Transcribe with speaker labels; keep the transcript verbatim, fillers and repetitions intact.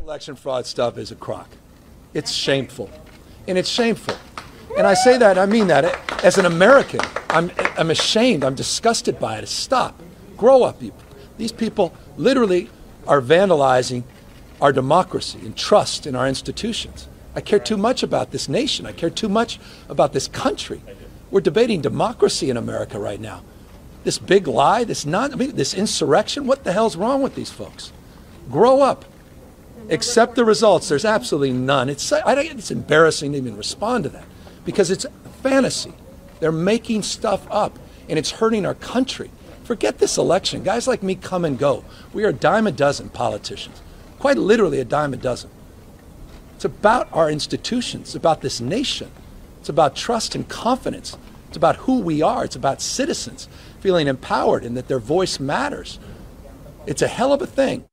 Speaker 1: Election fraud stuff is a crock. It's shameful. And it's shameful. And I say that, I mean that. As an American, I'm, I'm ashamed. I'm disgusted by it. Stop. Grow up. These people literally are vandalizing our democracy and trust in our institutions. I care too much about this nation. I care too much about this country. We're debating democracy in America right now. This big lie, this non, I mean, this insurrection, what the hell's wrong with these folks? Grow up. Accept the results. There's absolutely none. It's, I don't, it's embarrassing to even respond to that because it's fantasy. They're making stuff up, and it's hurting our country. Forget this election. Guys like me come and go. We are a dime a dozen politicians, quite literally a dime a dozen. It's about our institutions. It's about this nation. It's about trust and confidence. It's about who we are. It's about citizens feeling empowered and that their voice matters. It's a hell of a thing.